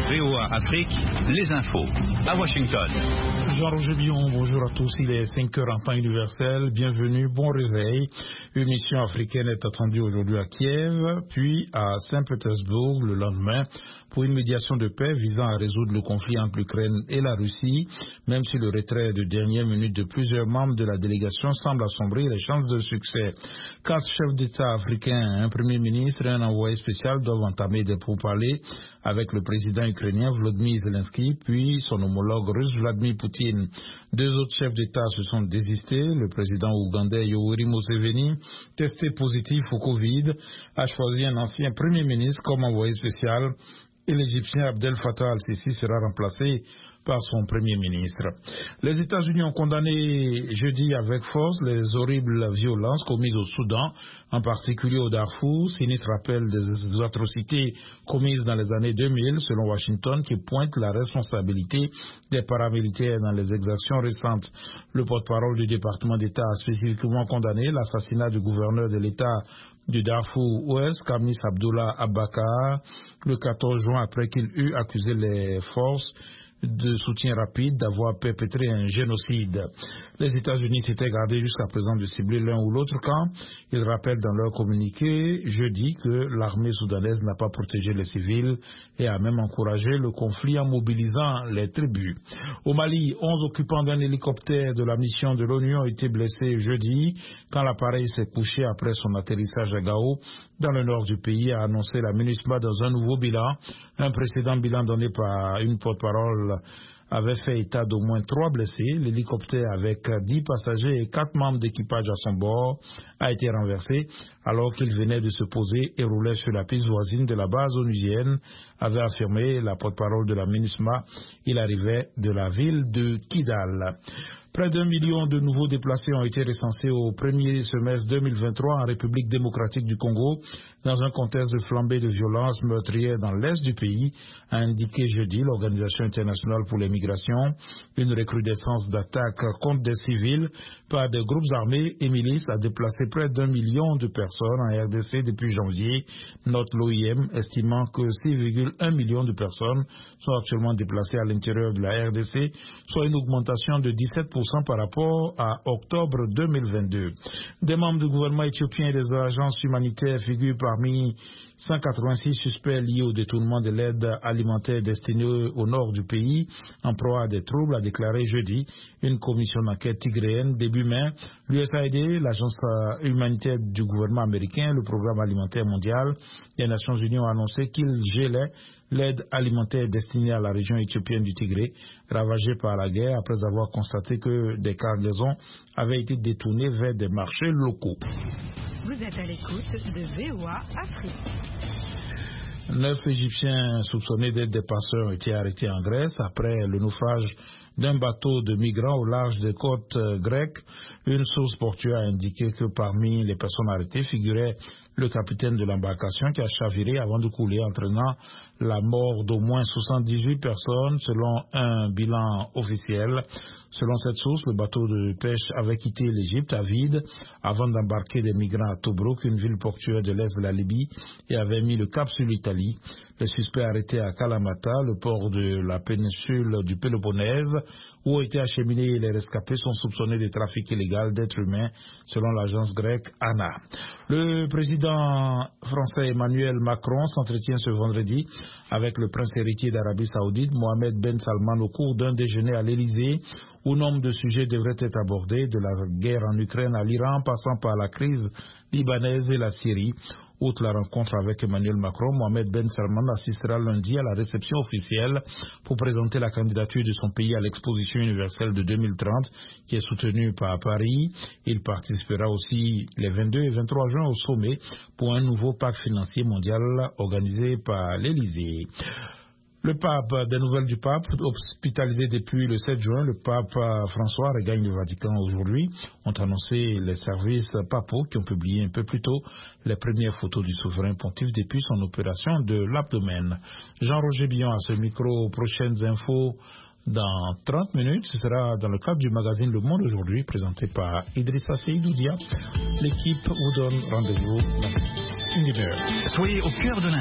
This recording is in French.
VOA Afrique, les infos. À Washington. Jean-Roger Billon, bonjour à tous. Il est 5 heures en temps universel. Bienvenue, bon réveil. Une mission africaine est attendue aujourd'hui à Kiev, puis à Saint-Pétersbourg le lendemain pour une médiation de paix visant à résoudre le conflit entre l'Ukraine et la Russie, même si le retrait de dernière minute de plusieurs membres de la délégation semble assombrir les chances de succès. 4 chefs d'État africains, un premier ministre et un envoyé spécial doivent entamer des pourparlers avec le président ukrainien Volodymyr Zelensky, puis son homologue russe Vladimir Poutine. 2 autres chefs d'État se sont désistés. Le président ougandais Yoweri Museveni, testé positif au Covid, a choisi un ancien premier ministre comme envoyé spécial et l'Égyptien Abdel Fattah al-Sisi sera remplacé par son premier ministre. Les États-Unis ont condamné jeudi avec force les horribles violences commises au Soudan, en particulier au Darfour, sinistre rappel des atrocités commises dans les années 2000, selon Washington, qui pointe la responsabilité des paramilitaires dans les exactions récentes. Le porte-parole du département d'État a spécifiquement condamné l'assassinat du gouverneur de l'État du Darfour Ouest, Kamis Abdullah Abakar, le 14 juin après qu'il eut accusé les forces de soutien rapide d'avoir perpétré un génocide. Les États-Unis s'étaient gardés jusqu'à présent de cibler l'un ou l'autre camp. Ils rappellent dans leur communiqué jeudi que l'armée soudanaise n'a pas protégé les civils et a même encouragé le conflit en mobilisant les tribus. Au Mali, 11 occupants d'un hélicoptère de la mission de l'ONU ont été blessés jeudi quand l'appareil s'est couché après son atterrissage à Gao, dans le nord du pays, a annoncé la MINUSMA dans un nouveau bilan. Un précédent bilan donné par une porte-parole avait fait état d'au moins 3 blessés. L'hélicoptère avec 10 passagers et 4 membres d'équipage à son bord a été renversé alors qu'il venait de se poser et roulait sur la piste voisine de la base onusienne, avait affirmé la porte-parole de la MINUSMA. Il arrivait de la ville de Kidal. Près d'1 million de nouveaux déplacés ont été recensés au premier semestre 2023 en République démocratique du Congo, dans un contexte de flambée de violences meurtrières dans l'est du pays, a indiqué jeudi l'Organisation internationale pour les migrations. Une recrudescence d'attaques contre des civils par des groupes armés et milices a déplacé près d'1 million de personnes en RDC depuis janvier, note l'OIM, estimant que 6,1 millions de personnes sont actuellement déplacées à l'intérieur de la RDC, soit une augmentation de 17% par rapport à octobre 2022. Des membres du gouvernement éthiopien et des agences humanitaires figurent parmi 186 suspects liés au détournement de l'aide alimentaire destinée au nord du pays, en proie à des troubles, a déclaré jeudi une commission d'enquête tigréenne. Début mai, l'USAID, l'agence humanitaire du gouvernement américain, le programme alimentaire mondial, les Nations Unies ont annoncé qu'ils gelaient l'aide alimentaire destinée à la région éthiopienne du Tigré, ravagée par la guerre, après avoir constaté que des cargaisons avaient été détournées vers des marchés locaux. Vous êtes à l'écoute de VOA Afrique. 9 Égyptiens soupçonnés d'être des passeurs ont été arrêtés en Grèce après le naufrage d'un bateau de migrants au large des côtes grecques. Une source portuaire a indiqué que parmi les personnes arrêtées figurait le capitaine de l'embarcation qui a chaviré avant de couler, entraînant la mort d'au moins 78 personnes selon un bilan officiel. Selon cette source, le bateau de pêche avait quitté l'Égypte à vide avant d'embarquer des migrants à Tobruk, une ville portuaire de l'est de la Libye, et avait mis le cap sur l'Italie. Les suspects arrêtés à Kalamata, le port de la péninsule du Péloponnèse, où ont été acheminés les rescapés, sont soupçonnés de trafic illégal d'êtres humains, selon l'agence grecque ANA. Le président français Emmanuel Macron s'entretient ce vendredi avec le prince héritier d'Arabie Saoudite, Mohamed Ben Salman, au cours d'un déjeuner à l'Élysée, où nombre de sujets devraient être abordés, de la guerre en Ukraine à l'Iran, passant par la crise libanaise et la Syrie. Outre la rencontre avec Emmanuel Macron, Mohamed Ben Salman assistera lundi à la réception officielle pour présenter la candidature de son pays à l'exposition universelle de 2030 qui est soutenue par Paris. Il participera aussi les 22 et 23 juin au sommet pour un nouveau pacte financier mondial organisé par l'Élysée. Le pape, des nouvelles du pape, hospitalisé depuis le 7 juin, le pape François regagne le Vatican aujourd'hui, ont annoncé les services papaux qui ont publié un peu plus tôt les premières photos du souverain pontife depuis son opération de l'abdomen. Jean-Roger Billon à ce micro, prochaines infos dans 30 minutes. Ce sera dans le cadre du magazine Le Monde aujourd'hui, présenté par Idrissa Seydoudia. L'équipe vous donne rendez-vous dans une demi-heure. Soyez au cœur de